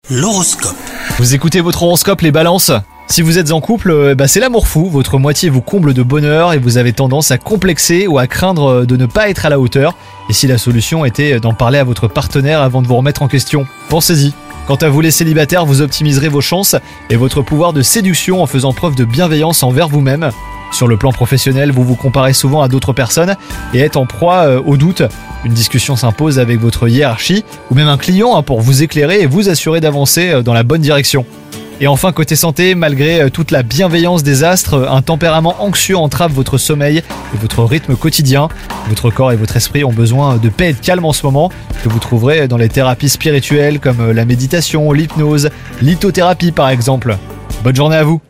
L'horoscope. Vous écoutez votre horoscope les balances ? Si vous êtes en couple, c'est l'amour fou, votre moitié vous comble de bonheur et vous avez tendance à complexer ou à craindre de ne pas être à la hauteur. Et si la solution était d'en parler à votre partenaire avant de vous remettre en question ? Pensez-y. Quant à vous les célibataires, vous optimiserez vos chances et votre pouvoir de séduction en faisant preuve de bienveillance envers vous-même. Sur le plan professionnel, vous vous comparez souvent à d'autres personnes et êtes en proie au doute. Une discussion s'impose avec votre hiérarchie ou même un client pour vous éclairer et vous assurer d'avancer dans la bonne direction. Et enfin, côté santé, malgré toute la bienveillance des astres, un tempérament anxieux entrave votre sommeil et votre rythme quotidien. Votre corps et votre esprit ont besoin de paix et de calme en ce moment, que vous trouverez dans les thérapies spirituelles comme la méditation, l'hypnose, l'ithothérapie par exemple. Bonne journée à vous!